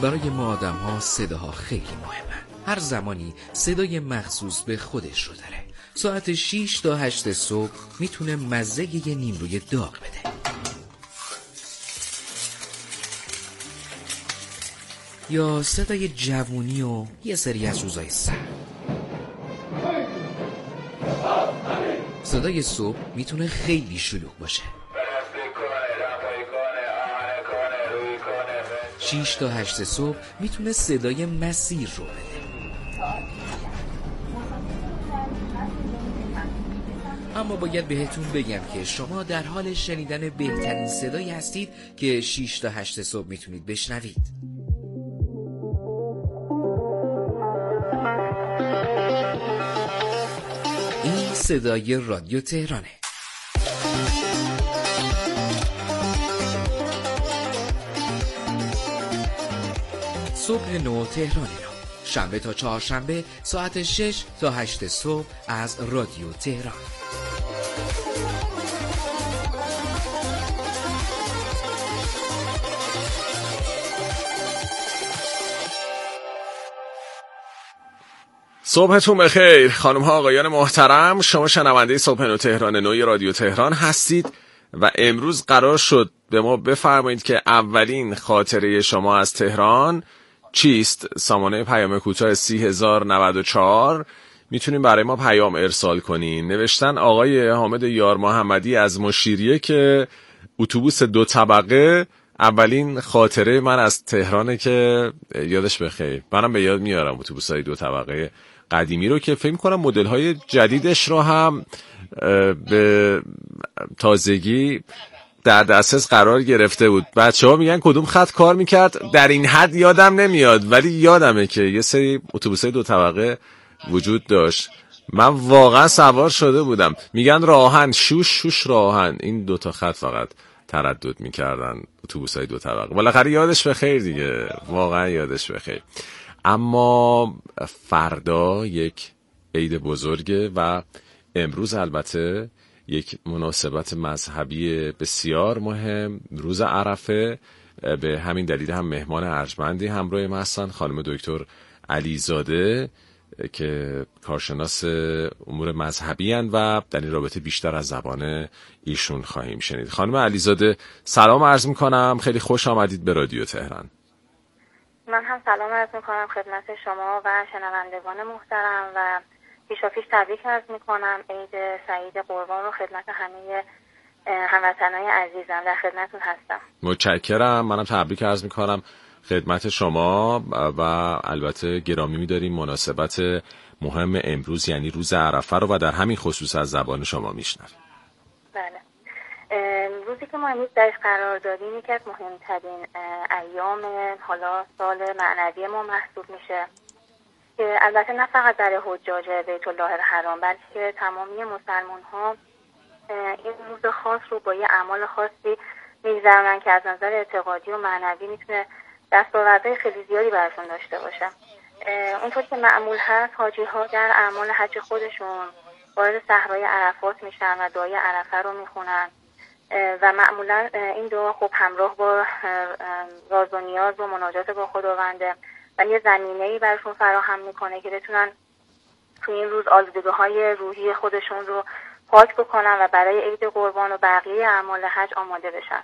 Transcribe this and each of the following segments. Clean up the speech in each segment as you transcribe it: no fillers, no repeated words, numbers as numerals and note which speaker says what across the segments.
Speaker 1: برای ما آدم ها صداها خیلی مهمه. هر زمانی صدای مخصوص به خودش رو داره. ساعت 6 تا 8 صبح میتونه مزه یه نیمروی داغ بده، یا صدای جوونی و یه سری از روزای سرد. صدای صبح میتونه خیلی شلوغ باشه. 6 تا 8 صبح میتونه صدای مسیر رو بده. اما باید بهتون بگم که شما در حال شنیدن بهترین صدایی هستید که 6 تا 8 صبح میتونید بشنوید. این صدای رادیو تهرانه. صبح نو تهران رو شنبه تا چهارشنبه ساعت 6 تا 8 صبح از رادیو تهران.
Speaker 2: صبحتون بخیر خانم ها آقایان محترم. شما شنونده صبح نو تهران نوی رادیو تهران هستید و امروز قرار شد به ما بفرمایید که اولین خاطره شما از تهران چیست؟ سامانه پیام کوتاه 30094 میتونین برای ما پیام ارسال کنین. نوشتن آقای حامد یار محمدی از مشیریه که اتوبوس 2 طبقه اولین خاطره من از تهرانه که یادش بخیر. منم به یاد میارم اتوبوسای 2 طبقه قدیمی رو که فکر کنم مدل‌های جدیدش رو هم به تازگی در دسترس قرار گرفته بود. بچه‌ها میگن کدوم خط کار میکرد، در این حد یادم نمیاد، ولی یادمه که یه سری اتوبوسای 2 طبقه وجود داشت. من واقعا سوار شده بودم. میگن راهن شوش راهن، این 2 تا خط فقط تردد میکردن اتوبوسای 2 طبقه. بالاخره یادش بخیر دیگه، واقعا یادش بخیر. اما فردا یک عید بزرگه و امروز البته یک مناسبت مذهبی بسیار مهم، روز عرفه. به همین دلیل هم مهمان ارجمندی همراه ما هستن، خانم دکتر علیزاده که کارشناس امور مذهبی هستند و در این رابطه بیشتر از زبان ایشون خواهیم شنید. خانم علیزاده سلام عرض میکنم، خیلی خوش آمدید به رادیو تهران.
Speaker 3: من هم سلام عرض میکنم خدمت شما و شنوندگان محترم و پیشاپیش تبریک عرض میکنم عید سعید قربان رو خدمت همه هموطنای عزیزم. در خدمتتون هستم.
Speaker 2: متشکرم. منم تبریک عرض میکنم خدمت شما و البته گرامی می‌داریم مناسبت مهم امروز یعنی روز عرفه رو و در همین خصوص از زبان شما میشنویم.
Speaker 3: بله. روزی که ما امروز درش قرار داریم یکی از مهمترین ایام حالا سال معنوی ما محسوب میشه که البته نه فقط برای حجاج بیت الله الحرام بلکه تمامی مسلمان ها این روز خاص رو با یه اعمال خاصی میگذرونن که از نظر اعتقادی و معنوی میتونه دستاوردهای خیلی زیادی براشون داشته باشه. اونطور که معمول هست حاجی ها در اعمال حج خودشون وارد صحرای عرفات میشن و دعای عرفه رو میخونن و معمولا این دعا خب همراه با راز و نیاز و مناجات با خداونده و یه زمینه‌ای براشون فراهم میکنه که بتونن تو این روز آلودگی‌های روحی خودشون رو پاک بکنن و برای عید قربان و بقیه اعمال حج آماده بشن.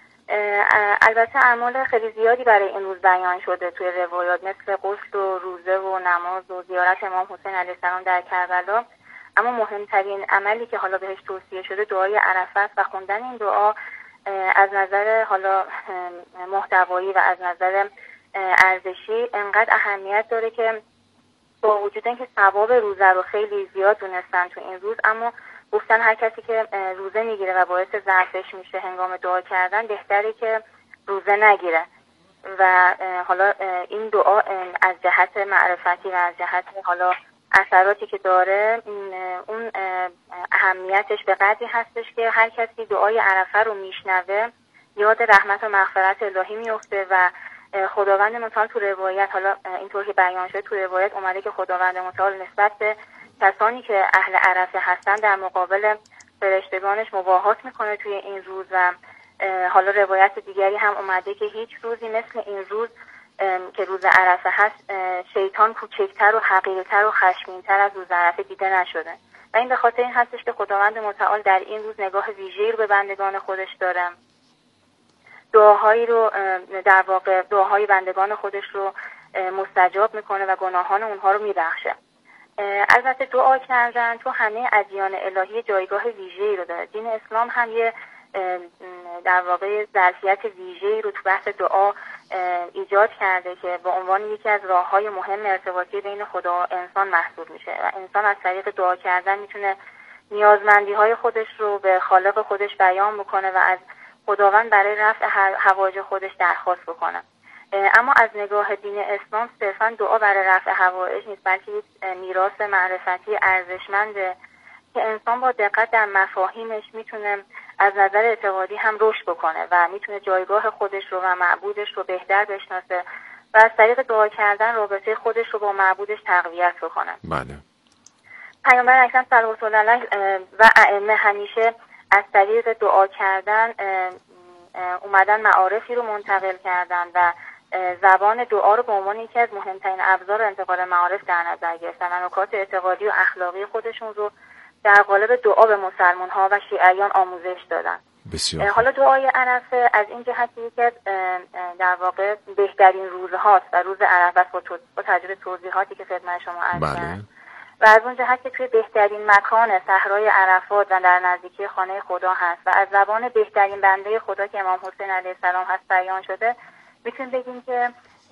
Speaker 3: البته اعمال خیلی زیادی برای این روز بیان شده توی روایات مثل غسل و روزه و نماز و زیارت امام حسین علیه السلام در کربلا، اما مهمترین عملی که حالا بهش توصیه شده دعای عرفه است و خوندن این دعا از نظر حالا محتوایی و از نظر ارزشی انقدر اهمیت داره که با وجود اینکه ثواب روزه رو خیلی زیاد دونستن تو این روز، اما گفتن هر کسی که روزه میگیره و باعث ضعفش میشه هنگام دعا کردن بهتره که روزه نگیره و حالا این دعا از جهت معرفتی و از جهت حالا اثراتی که داره اون اهمیتش به قدری هستش که هر کسی دعای عرفه رو میشنوه یاد رحمت و مغفرت الهی میفته و خداوند متعال تو روایت حالا اینطور که بیان شده تو روایت اومده که خداوند متعال نسبت به کسانی که اهل عرفه هستن در مقابل فرشتگانش مباهات میکنه توی این روز و حالا روایت دیگری هم اومده که هیچ روزی مثل این روز که روز عرفه هست شیطان کوچکتر و حقیرتر و خشمگین‌تر از روز عرفه دیده نشده و این به خاطر این هستش که خداوند متعال در این روز نگاه ویژه‌ای رو به بندگان خودش داره. دعاهایی رو در واقع دعاهای بندگان خودش رو مستجاب میکنه و گناهان اونها رو میبخشه. البته دعا کردن تو همه ادیان الهی جایگاه ویژه‌ای رو داره. دین اسلام هم یه در واقع ظرفیت ویژه‌ای رو تو بحث دعا ایجاد کرده که به عنوان یکی از راه‌های مهم ارتباطی بین خدا و انسان محسوب میشه و انسان از طریق دعا کردن میتونه نیازمندی‌های خودش رو به خالق خودش بیان بکنه و از خداوند برای رفع حوایج خودش درخواست بکنه. اما از نگاه دین اسلام صرفاً دعا برای رفع حوایج نیست، بلکه یک میراث معرفتی ارزشمنده که انسان با دقت در مفاهیمش میتونه از نظر اعتقادی هم رشد بکنه و میتونه جایگاه خودش رو و معبودش رو بهتر بشناسه و از طریق دعا کردن رابطه خودش رو با معبودش تقویت بکنه.
Speaker 2: بله.
Speaker 3: پیامبر اکرم صلوات الله علیه و ائمه همیشه از طریق دعا کردن اومدن معارفی رو منتقل کردن و زبان دعا رو به عنوان یکی از مهمترین ابزار انتقال معارف در نظر گرفتن و نکات اعتقادی و اخلاقی خودشون رو در قالب دعا به مسلمان‌ها و شیعیان آموزش دادن.
Speaker 2: بسیار.
Speaker 3: حالا دعای عرفه از این جهت یکی از در واقع بهترین روزهاست و روز عرفه است با تجربه توضیحاتی که خدمت شما عرض کردم. و از اون جهت که توی بهترین مکان صحرای عرفات و در نزدیکی خانه خدا هست و از زبان بهترین بنده خدا که امام حسین علیه السلام هست بیان شده، میتونیم بگیم که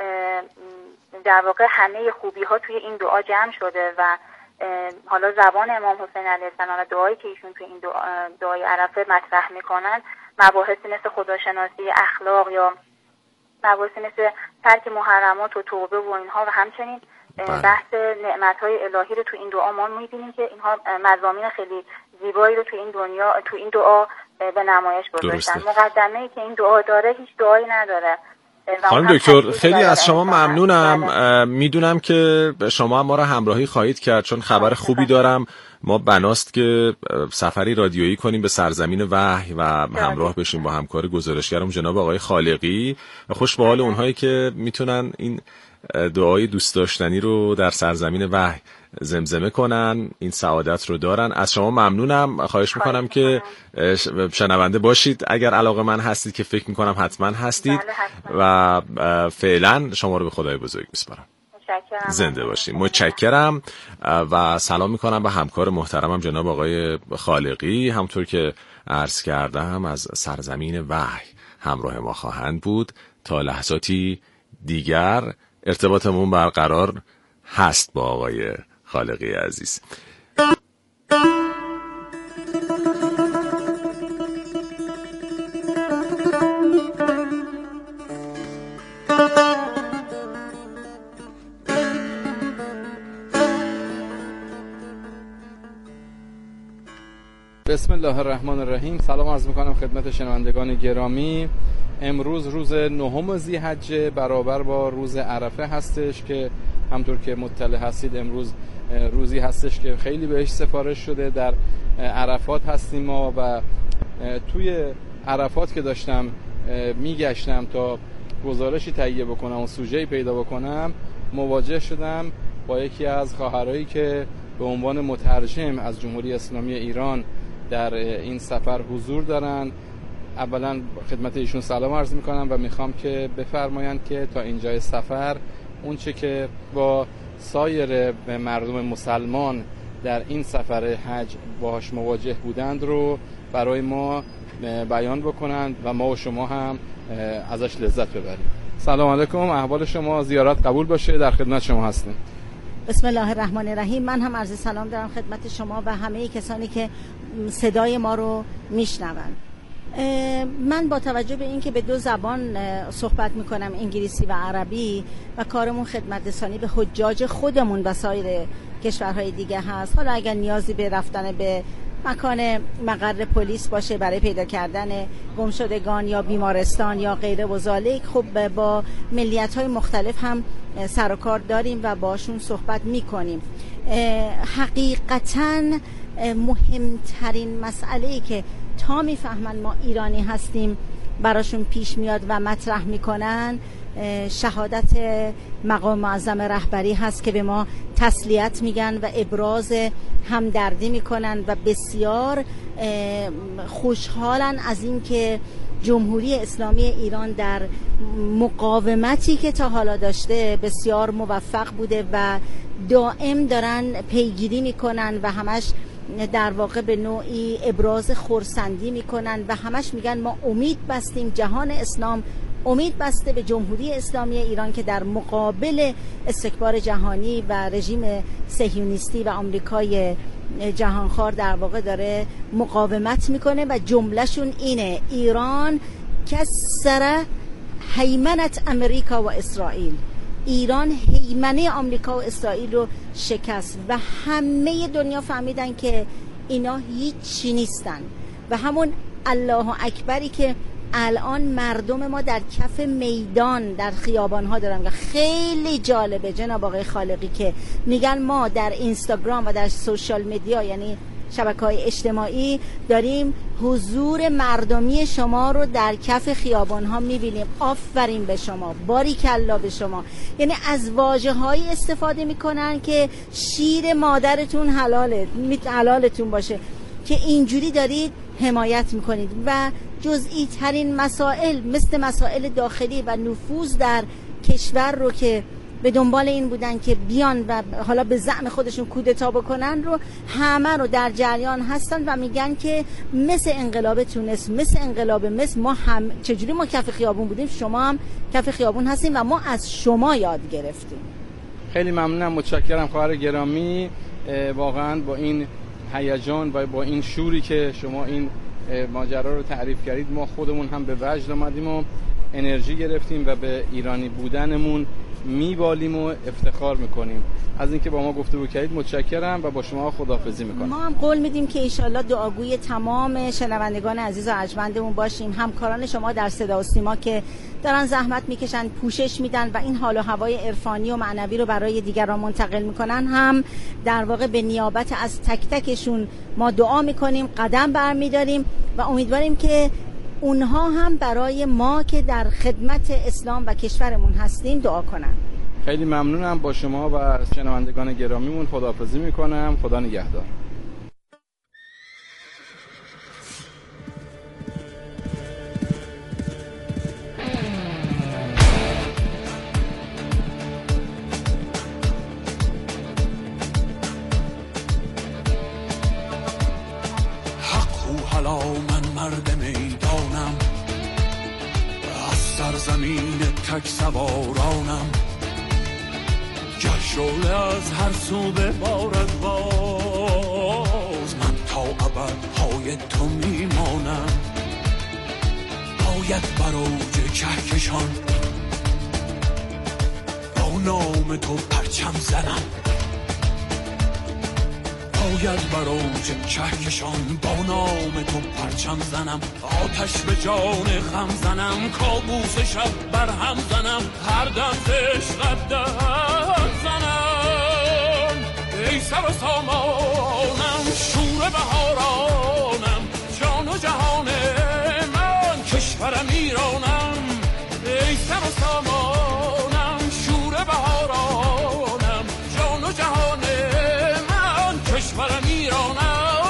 Speaker 3: در واقع همه خوبی ها توی این دعا جمع شده و حالا زبان امام حسین علیه السلام و دعایی که ایشون توی این دعای عرفه مطرح میکنن مباحثی مثل خداشناسی، اخلاق یا مباحثی مثل ترک محرمات و توبه و اینها و همچنین بحث نعمت‌های الهی رو تو این دعا ما می‌بینیم که اینها مضامین خیلی زیبایی رو تو این دعا به نمایش گذاشتن. مقدمه‌ای که این دعا داره هیچ دعایی نداره.
Speaker 2: خانم دکتر خیلی از شما ممنونم. میدونم که شما ما را همراهی خواهید کرد چون خبر خوبی دارم. ما بناست که سفری رادیویی کنیم به سرزمین وحی و همراه بشیم با همکار گزارشگرم جناب آقای خالقی و خوش به حال اونهایی که میتونن این دعای دوست داشتنی رو در سرزمین وحی زمزمه کنن، این سعادت رو دارن. از شما ممنونم. خواهش میکنم که شنونده باشید اگر علاقه من هستید که فکر میکنم حتما هستید و فعلا شما رو به خدای بزرگ میسپارم. زنده باشید. متشکرم و سلام میکنم به همکار محترمم جناب آقای خالقی. همطور که عرض کردم از سرزمین وحی همراه ما خواهند بود. تا لحظاتی دیگر ارتباطمون برقرار هست با آقای خالقی عزیز.
Speaker 4: بسم الله الرحمن الرحیم. سلام عرض میکنم خدمت شنوندگان گرامی. امروز روز 9 ذی‌حجه برابر با روز عرفه هستش که همطور که مطلع هستید امروز روزی هستش که خیلی بهش سفارش شده. در عرفات هستیم ما و توی عرفات که داشتم میگشتم تا گزارشی تهیه بکنم و سوژه‌ای پیدا بکنم مواجه شدم با یکی از خواهرایی که به عنوان مترجم از جمهوری اسلامی ایران در این سفر حضور دارن. اولا خدمت ایشون سلام عرض میکنم و میخوام که بفرمایند که تا اینجای سفر اون چه که با سایر مردم مسلمان در این سفر حج باهاش مواجه بودند رو برای ما بیان بکنند و ما و شما هم ازش لذت ببریم. سلام علیکم، احوال شما؟ زیارت قبول باشه، در خدمت شما هستیم.
Speaker 5: بسم الله الرحمن الرحیم. من هم عرض سلام دارم خدمت شما و همه کسانی که صدای ما رو میشنوند. من با توجه به اینکه به 2 زبان صحبت میکنم، انگلیسی و عربی، و کارمون خدمت رسانی به حجاج خودمون و سایر کشورهای دیگه هست، حالا اگر نیازی به رفتن به مکان مقر پلیس باشه برای پیدا کردن گمشدگان یا بیمارستان یا غیره و ذالک، خب با ملیت‌های مختلف هم سر و کار داریم و باشون صحبت میکنیم. حقیقتاً مهمترین مسئله‌ای که تا میفهمن ما ایرانی هستیم براشون پیش میاد و مطرح میکنن شهادت مقام معظم رهبری هست که به ما تسلیت میگن و ابراز همدردی میکنن و بسیار خوشحالن از این که جمهوری اسلامی ایران در مقاومتی که تا حالا داشته بسیار موفق بوده و دائم دارن پیگیری میکنن و همش در واقع به نوعی ابراز خرسندی میکنن و همش میگن ما امید بستیم، جهان اسلام امید بسته به جمهوری اسلامی ایران که در مقابل استکبار جهانی و رژیم صهیونیستی و آمریکای جهانخوار در واقع داره مقاومت میکنه و جملهشون اینه: ایران کسر هیمنت امریکا و اسرائیل. ایران هیمنه آمریکا و اسرائیل رو شکست و همه دنیا فهمیدن که اینا هیچی نیستن و همون الله اکبری که الان مردم ما در کف میدان در خیابان‌ها دارن و خیلی جالبه جناب آقای خالقی که میگن ما در اینستاگرام و در سوشال مدیا یعنی شبکه‌های اجتماعی داریم حضور مردمی شما رو در کف خیابان‌ها می‌بینیم. آفرین به شما، باریکلا به شما. یعنی از واژه‌هایی استفاده می‌کنن که شیر مادرتون حلالتون باشه که اینجوری دارید حمایت می‌کنید و جزئی ترین مسائل مثل مسائل داخلی و نفوذ در کشور رو که به دنبال این بودن که بیان و حالا به زعم خودشون کودتا بکنن رو همه رو در جریان هستن و میگن که مثل انقلاب تونس، مثل انقلاب مصر، ما هم چجوری ما کف خیابون بودیم شما هم کف خیابون هستیم و ما از شما یاد گرفتیم.
Speaker 4: خیلی ممنونم، متشکرم خواهر گرامی. واقعا با این هیجان و با این شوری که شما این ماجرا رو تعریف کردید ما خودمون هم به وجد آمدیم و انرژی گرفتیم و به ایرانی بودنمون میبالیم و افتخار میکنیم. از اینکه با ما گفتگو کردید متشکرم و با شما خداحافظی میکنم.
Speaker 5: ما هم قول میدیم که انشالله دعاگوی تمام شنوندگان عزیز و ارجمندمون باشیم، همکاران شما در صدا و سیما که دارن زحمت میکشن، پوشش میدن و این حال و هوای عرفانی و معنوی رو برای دیگران منتقل میکنن، هم در واقع به نیابت از تک تکشون ما دعا میکنیم، قدم برمیداریم و امیدواریم که اونها هم برای ما که در خدمت اسلام و کشورمون هستیم دعا کنن.
Speaker 4: خیلی ممنونم. با شما و شنوندگان گرامیمون خداحافظی میکنم. خدا نگهدار.
Speaker 6: حالا من مرد میدانم، از سرزمین تک سوارانم، گر شعله از هر سو ببارد باز، من تا ابد پای تو میمانم. باید بر اوج کهکشان با نام تو پرچم زنم، باید بر اوج کهکشان با نام تو پرچم زنم، آتش به جان خم زنم، کابوس شب بر هم زنم، هر دم ز عشقت در زنم. ای سر و سامانم، شور بهارانم، جان و جهان من، کشورم ایرانم. ای سر و سامانم، شور بهارانم، جان و جهان من، کشورم ایرانم.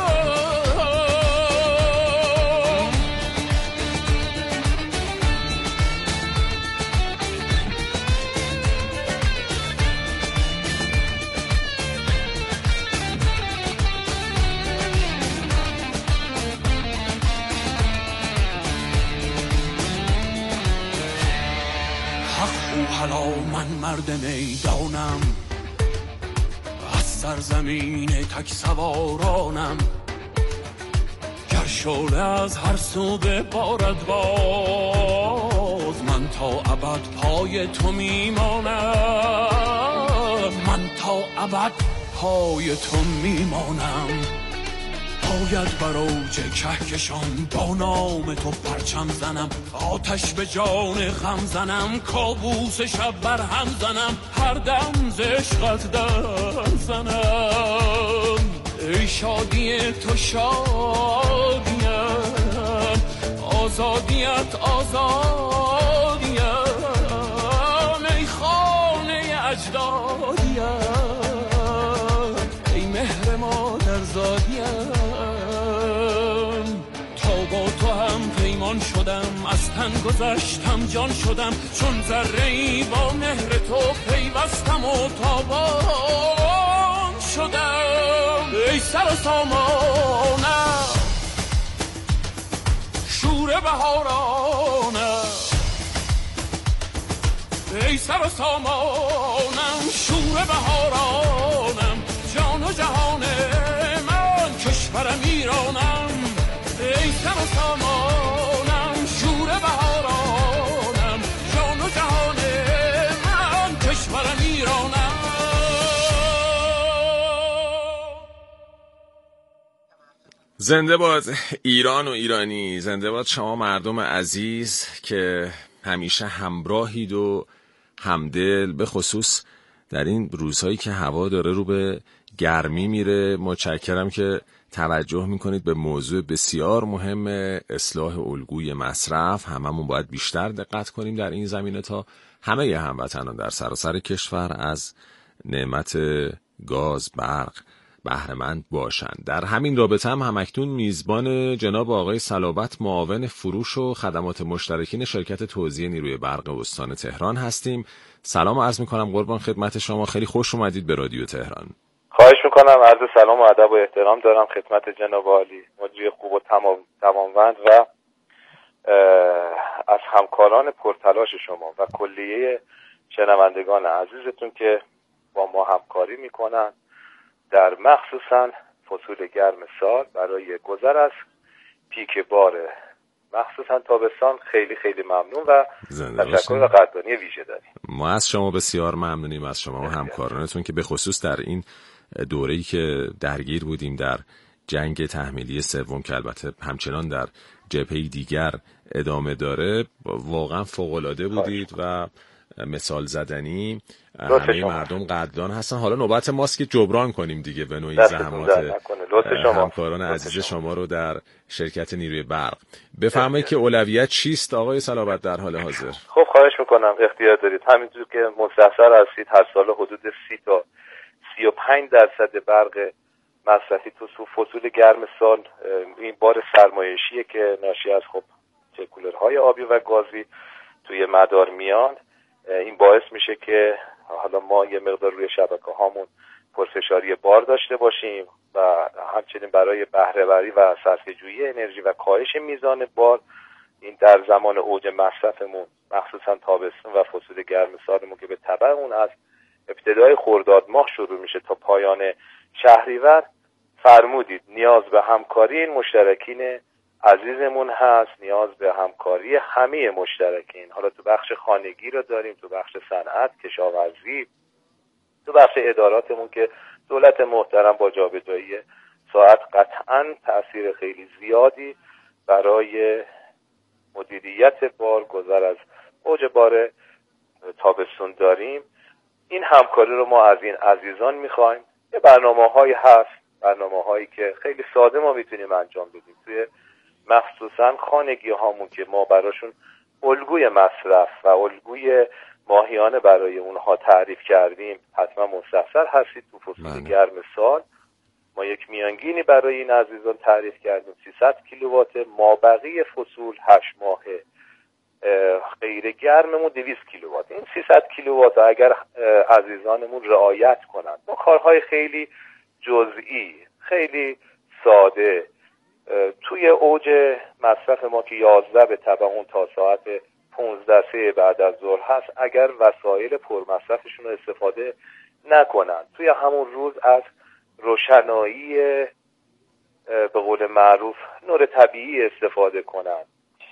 Speaker 6: حالا من مرد میدانم، از سرزمین تک سوارانم، گر شعله از هر سو ببارد باز، من تا ابد پای تو میمانم، من تا ابد پای تو میمانم. باید بر اوج کهکشان با نام تو پرچم زنم، آتش به جان خم زنم، کابوس شب بر هم زنم، هر دم ز عشقت در زنم. ای شادی تو شادیم، آزادیت آزادیم، شادیم، ای مهر مادر زادیم. تا با تو هم پیمان شدم، از تن گذشتم جان شدم، چون ذره‌ای با مهر تو پیوستم و تابان شدم. ای سر و سامانم شور بهارانم، ای سر و سامانم شور بهارانم، جان و جهان من کشورم ایرانم. ای سر و سامانم شور بهارانم، جان و جهان من کشورم ایرانم.
Speaker 2: زنده باد ایران و ایرانی، زنده باد شما مردم عزیز که همیشه همراهید و همدل، به خصوص در این روزهایی که هوا داره رو به گرمی میره. متشکرم که توجه میکنید به موضوع بسیار مهم اصلاح الگوی مصرف. هممون باید بیشتر دقت کنیم در این زمینه تا همه هموطنان در سراسر کشور از نعمت گاز، برق بهره‌مند باشند. در همین رابطه هم اکنون میزبان جناب آقای صلابت، معاون فروش و خدمات مشترکین شرکت توزیع نیروی برق استان تهران هستیم. سلام عرض میکنم قربان خدمت شما، خیلی خوش اومدید به رادیو تهران.
Speaker 7: خواهش میکنم، عرض سلام و ادب و احترام دارم خدمت جناب عالی مجری خوب و تمام‌وند و از همکاران پرتلاش شما و کلیه شنوندگان عزیزتون که با ما همکاری میکنن در مخصوصاً فصول گرم سال برای گذر از پیک بار مخصوصاً تابستان. خیلی خیلی ممنون و تشکر و قدردانی ویژه داریم.
Speaker 2: ما از شما بسیار ممنونیم، از شما و همکارانتون که به خصوص در این دوره‌ای که درگیر بودیم در جنگ تحمیلی سوم که البته همچنان در جبهه دیگر ادامه داره، واقعا فوق‌العاده بودید و مثال زدنی. همه مردم قدردان هستن. حالا نوبت ماست که جبران کنیم دیگه به نوعی زحمات همکاران عزیز شما رو در شرکت نیروی برق. بفرمایید که اولویت چیست آقای صلابت در حال حاضر؟
Speaker 7: خب خواهش میکنم، اختیار دارید. همینطور که مستحضر هستید هر سال حدود 30 تا 35% برق مصرفی تو فصول گرم سال این بار سرمایشیه که ناشی از خب کولرهای آبی و گازی توی مدار میان. این باعث میشه که حالا ما یه مقدار روی شبکه هامون پرفشاری بار داشته باشیم و همچنین برای بهره‌وری و صرفه‌جویی انرژی و کاهش میزان بار این در زمان اوج مصرفمون مخصوصا تابستون و فصول گرم سالمون که به تبع اون از ابتدای خرداد ماه شروع میشه تا پایان شهریور فرمودید نیاز به همکاری این مشترکین عزیزمون هست، نیاز به همکاری همه مشترکین. حالا تو بخش خانگی رو داریم، تو بخش صنعت، کشاورزی، تو بخش اداراتمون که دولت محترم با جابجایی ساعت قطعاً تأثیر خیلی زیادی برای مدیریت بار گذر از اوج بار تابستون داریم. این همکاری رو ما از این عزیزان میخوایم. یه برنامه‌هایی هست، برنامه‌هایی که خیلی ساده ما میتونیم انجام بدیم توی مخصوصاً خانگی هامون که ما براشون الگوی مصرف و الگوی ماهیانه برای اونها تعریف کردیم. حتما مستحضر هستید تو فصول گرم سال ما یک میانگینی برای این عزیزان تعریف کردیم 300 کیلووات، مابقی فصول 8 ماهه غیر گرممون 200 کیلووات. این 300 کیلووات اگر عزیزانمون رعایت کنند با کارهای خیلی جزئی خیلی ساده توی اوج مصرف ما که 11 به تبع اون تا ساعت 15 بعد از ظهر هست، اگر وسایل پرمصرفشون رو استفاده نکنن، توی همون روز از روشنایی به قول معروف نور طبیعی استفاده کنن.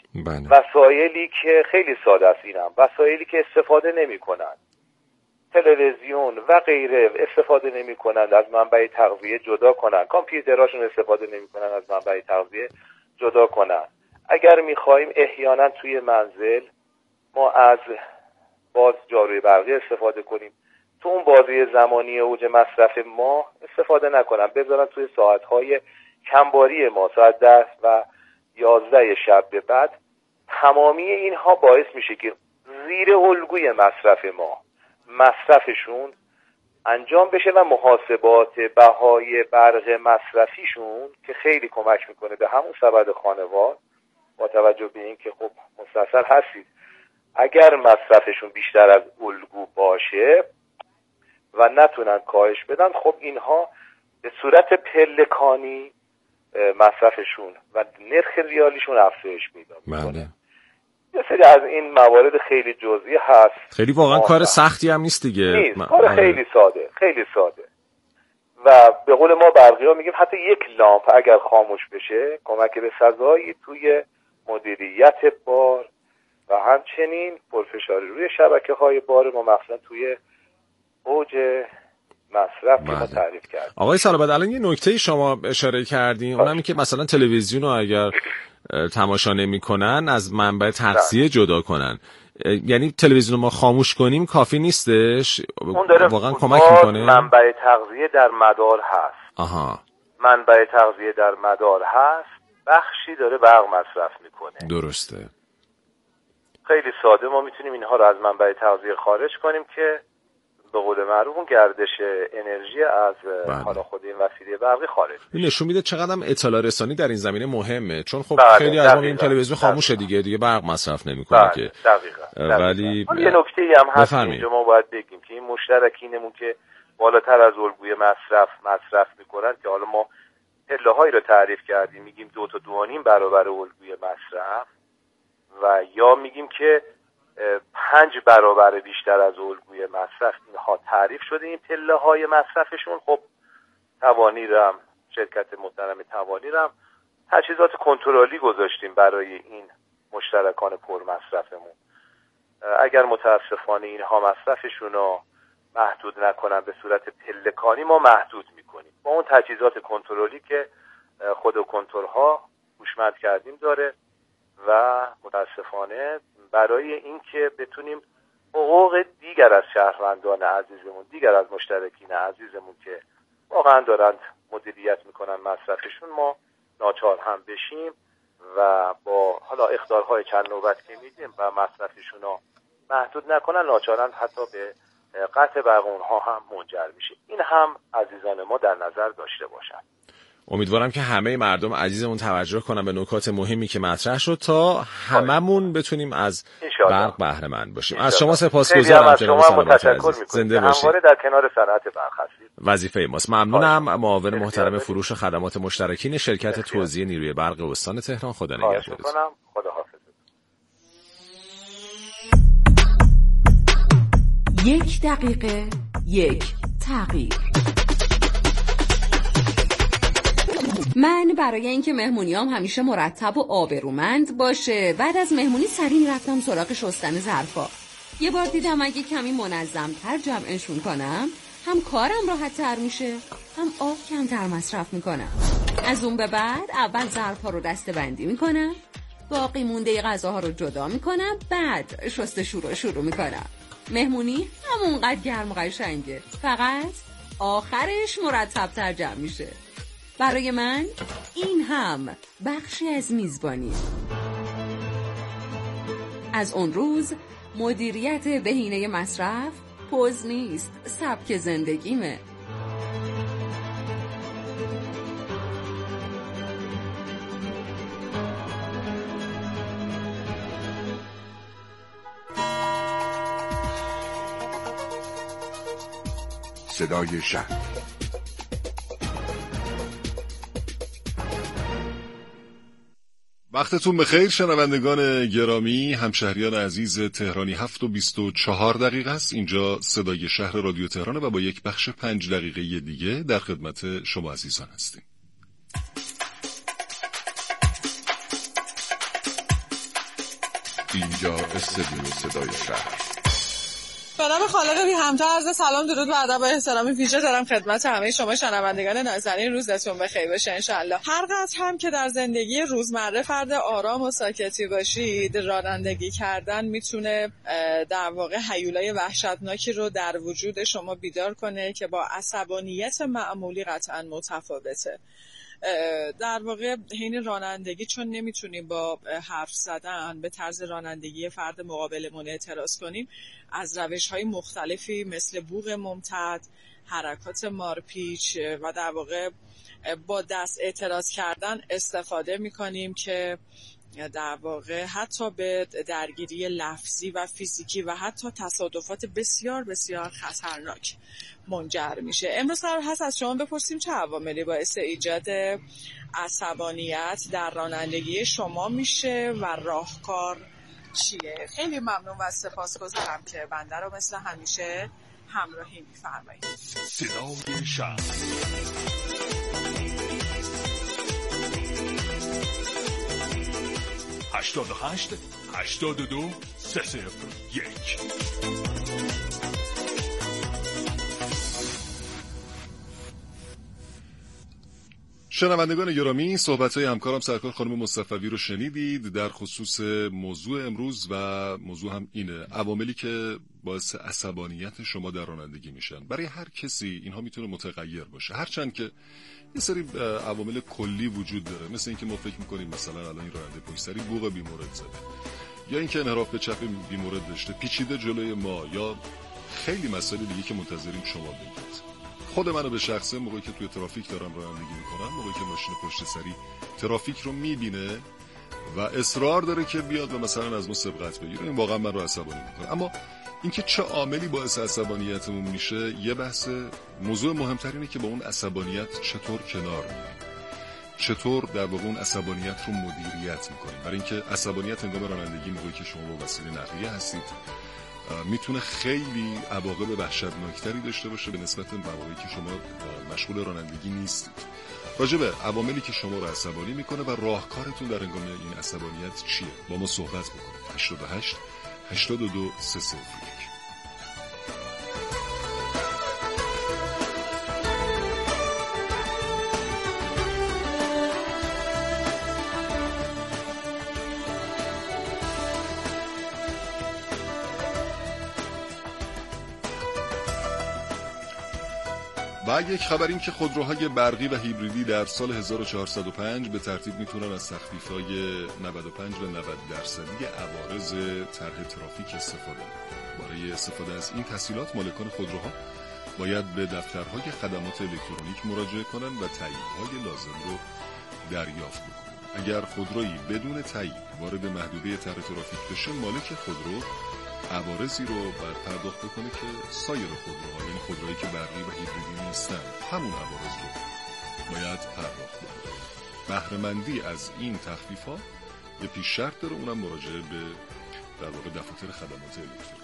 Speaker 7: وسایلی که خیلی ساده است، اینم وسایلی که استفاده نمی کنن، تلویزیون و غیره استفاده نمی کنند از منبع تغذیه جدا کنن، کامپیوتراشون استفاده نمی کنن از منبع تغذیه جدا کنن. اگر می خواهیم احیانا توی منزل ما از باز جاروی برقی استفاده کنیم، تو اون بازه زمانی اوج مصرف ما استفاده نکنن، بذارن توی ساعتهای کمباری ما ساعت 10 و 11 شب به بعد. تمامی اینها باعث میشه که زیر الگوی مصرف ما مصرفشون انجام بشه و محاسبات بهای برق مصرفیشون که خیلی کمک میکنه به همون سبد خانوار، با توجه به این که خب مستصل هستید اگر مصرفشون بیشتر از الگو باشه و نتونن کاهش بدن، خب اینها به صورت پلکانی مصرفشون و نرخ ریالیشون افزایش پیدا میکنه. یه سری از این موارد خیلی جزئی هست،
Speaker 2: خیلی واقعا کار سختی هم نیست دیگه.
Speaker 7: نیست، کار خیلی ساده و به قول ما برقی‌ها میگیم حتی یک لامپ اگر خاموش بشه کمک به سزایی توی مدیریت بار و همچنین پرفشاری روی شبکه‌های بار ما، مثلا توی اوج مصرف که ما تعریف کردیم.
Speaker 2: آقای سالابد، الان یه نکته شما اشاره کردین، اونم این که مثلا تلویزیون رو اگر تماشا نمی‌کنن از منبع تغذیه جدا کنن. یعنی تلویزیون ما خاموش کنیم کافی نیستش، واقعا کمک میکنه.
Speaker 7: منبع تغذیه در مدار هست. منبع تغذیه در مدار هست، بخشی داره برق مصرف میکنه.
Speaker 2: درسته.
Speaker 7: خیلی ساده ما میتونیم اینها رو از منبع تغذیه خارج کنیم که به قول معروف اون گردش انرژی از حالا خود این وسیله برقی خارج.
Speaker 2: این نشون میده چقدر هم اطلاع رسانی در این زمینه مهمه، چون خب خیلی از ما این تلویزیون خاموشه دیگه برق مصرف نمیکنه که.
Speaker 7: دقیقاً.
Speaker 2: ولی
Speaker 7: یه نکته‌ای هم هست اینجا ما باید بگیم که این مشترکینمون که بالاتر از الگوی مصرف میکنن، که حالا ما پله‌هایی رو تعریف کردیم، میگیم 2 تا 2.5 برابر الگوی مصرف و یا میگیم که 5 برابر بیشتر از الگوی مصرف، اینها تعریف شده. این پله‌های مصرفشون خب توانیرم، شرکت محترم توانیرم تجهیزات کنترلی گذاشتیم برای این مشترکان پر مصرفمون. اگر متاسفانه اینها مصرفشون رو محدود نکنن به صورت پلکانی، ما محدود میکنیم با اون تجهیزات کنترلی که خود کنترل‌ها هوشمند کردیم داره و متاسفانه برای اینکه بتونیم حقوق دیگر از شهروندان عزیزمون، دیگر از مشترکین عزیزمون که واقعا دارند مدیریت میکنن مصرفشون، ما ناچار هم بشیم و با حالا اخطارهای چند نوبت که میدیم و مصرفشون رو محدود نکنن، ناچارن حتی به قطع برق اونها هم منجر میشه. این هم عزیزان ما در نظر داشته باشن.
Speaker 2: امیدوارم که همه مردم عزیزمون توجه کنن به نکات مهمی که مطرح شد تا هممون بتونیم از برق بهره مند باشیم. از شما سپاسگزارم جناب سلامت عزیز. زنده باشید.
Speaker 7: همواره در کنار صنعت برق هستید.
Speaker 2: وظیفه ماست. ممنونم. معاون محترم فروش خدمات مشترکین شرکت توزیع نیروی برق استان تهران. خدا نگهدارتون.
Speaker 7: خدا حافظ.
Speaker 8: 1 دقیقه 1 تغییر. من برای اینکه مهمونیام همیشه مرتب و آبرومند باشه، بعد از مهمونی سریع رفتم سراغ شستن ظرفا. یه بار دیدم اگه کمی منظم‌تر جمعشون کنم، هم کارم راحت‌تر میشه، هم آب کمتر مصرف میکنم. از اون به بعد اول ظرفا رو دسته‌بندی میکنم، باقی مونده غذاها رو جدا میکنم، بعد شستشو رو شروع میکنم. مهمونی همونقدر گرم و قشنگه، فقط آخرش مرتب‌تر جمع میشه. برای من این هم بخشی از میزبانی. از اون روز مدیریت بهینه مصرف پوز نیست، سبک زندگیمه.
Speaker 9: صدای شهر. وقتتون بخیر شنوندگان گرامی، همشهریان عزیز تهرانی. 7:24 است. اینجا صدای شهر رادیو تهرانه و با یک بخش 5 دقیقه دیگه در خدمت شما عزیزان هستیم. اینجا استودیو صدای شهر.
Speaker 10: به نام خالق بی همتا عرض سلام، درود و ادب و احترام ویژه دارم خدمت همه شما شنوندگان نازنین. روزتون بخیر باشه انشالله. هر قدر هم که در زندگی روزمره فرد آرام و ساکتی باشید، رانندگی کردن میتونه در واقع هیولای وحشتناکی رو در وجود شما بیدار کنه که با عصبانیت معمولی قطعا متفاوته. در واقع حین رانندگی چون نمیتونیم با حرف زدن به طرز رانندگی فرد مقابلمون اعتراض کنیم، از روش‌های مختلفی مثل بوق ممتد، حرکات مارپیچ و در واقع با دست اعتراض کردن استفاده میکنیم که در واقع حتی به درگیری لفظی و فیزیکی و حتی تصادفات بسیار بسیار خطرناک منجر میشه. امروز قرار هست از شما بپرسیم چه عواملی باعث ایجاد عصبانیت در رانندگی شما میشه و راهکار چیه؟ خیلی ممنون و سپاسگزارم که بنده رو مثل همیشه همراهی میفرمایید.
Speaker 6: صدای شهر 88 82 301.
Speaker 9: شنوندگان گرامی، صحبت‌های همکارم سرکار خانم مصطفی رو شنیدید در خصوص موضوع امروز و موضوع هم اینه: عواملی که باعث عصبانیت شما در رانندگی میشن. برای هر کسی اینها میتونه متغیر باشه، هرچند که یه سری عوامل کلی وجود داره، مثل اینکه ما فکر میکنیم مثلا الان این راننده پشت سری بوق بی‌مورد زده، یا اینکه انحراف به چپ بی‌مورد داشته، پیچیده جلوی ما، یا خیلی مسائل دیگه که منتظریم شما بگید. خود منو به شخصه موقعی که توی ترافیک دارم رانندگی میکنم، موقعی که ماشین پشت سری ترافیک رو میبینه و اصرار داره که بیاد و مثلا از ما سبقت بگیره، این واقعا من رو عصبانی میکنه. اما اینکه چه عاملی باعث عصبانیتمون میشه یه بحث. موضوع مهمتر اینه که با اون عصبانیت چطور کنار میایم، چطور در واقع اون عصبانیت رو مدیریت میکنیم. برای اینکه عصبانیت هنگام رانندگی موقعی که شما با وسیله نقلیه هستید میتونه خیلی عواقب وحشتناکتری داشته باشه به نسبت مواقعی که شما مشغول رانندگی نیستید. راجع به عواملی که شما رو عصبانی میکنه و راهکارتون در هنگام این عصبانیت چیه با ما صحبت بکنید. 88 82 301. و یک خبر این که خودروهای برقی و هیبریدی در سال 1405 به ترتیب میتونن از تخفیف‌های 95 و 90% عوارض طرح ترافیک استفاده کنند. برای استفاده از این تسهیلات مالکان خودروها باید به دفترهای خدمات الکترونیک مراجعه کنند و تاییدهای لازم رو دریافت بکنند. اگر خودرویی بدون تایید وارد محدوده طرح ترافیک بشه، مالک خودرو عوارضی رو باید پرداخت بکنه که سایر خودروها، یعنی خودروهایی که برقی و هیبریدی نیستن، همون عوارض رو باید پرداخت بکنه. بهره مندی از این تخفیف‌ها یه پیش شرط داره، اونم مراجعه به در واقع دفاتر خدمات الکترونیکی.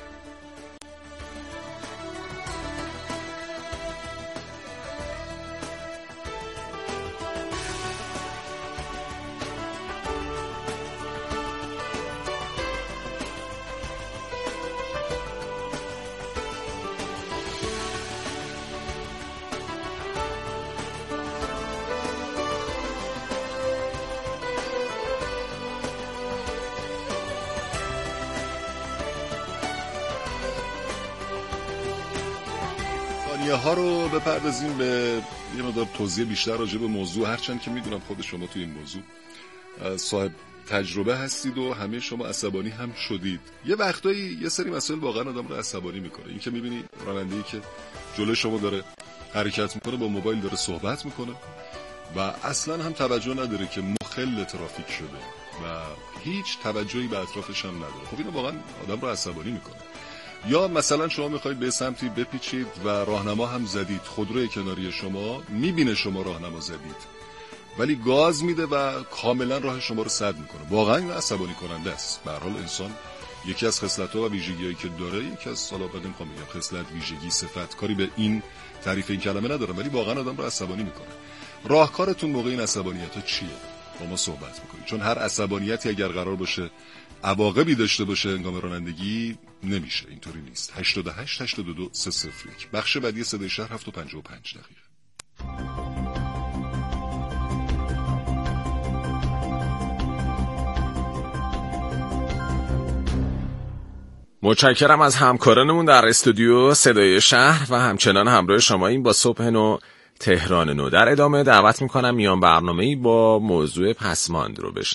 Speaker 9: ها رو بپردازیم به یه مقدار توضیح بیشتر راجع به موضوع، هرچند که میدونم خود شما توی این موضوع صاحب تجربه هستید و همه شما عصبانی هم شدید. یه وقتایی یه سری مسائل واقعا آدم رو عصبانی میکنه. این که میبینی راننده‌ای که جلوی شما داره حرکت میکنه، با موبایل داره صحبت میکنه و اصلا هم توجه نداره که مخل ترافیک شده و هیچ توجهی به اطرافش هم نداره. خب اینو واقعا آدم رو عصبانی میکنه. یا مثلا شما میخواید به سمتی بپیچید و راهنما هم زدید، خودروی کناری شما میبینه شما راهنما زدید ولی گاز میده و کاملا راه شما رو سد میکنه. واقعا این عصبانی کننده است. به هر حال انسان یکی از خصلت‌ها و ویژگی‌هایی که داره، یکی از سالا بعد میخوام بگم خصلت، ویژگی، صفت، کاری به این تعریف این کلمه ندارم ولی واقعا آدم رو عصبانی میکنه. راهکارتون موقع این عصبانیت‌ها چیه؟ با ما صحبت میکنید، چون هر عصبانیتی اگر قرار باشه عواقبی داشته باشه هنگام رانندگی نمیشه، اینطوری نیست. 88 82 301. بخش بعدی صدای شهر 7:55 دقیقه.
Speaker 2: متشکرم از همکارانمون در استودیو صدای شهر و همچنان همراه شما این با صبح نو تهران نو. در ادامه دعوت میکنم میان برنامه‌ای با موضوع پسماند رو بشنویم.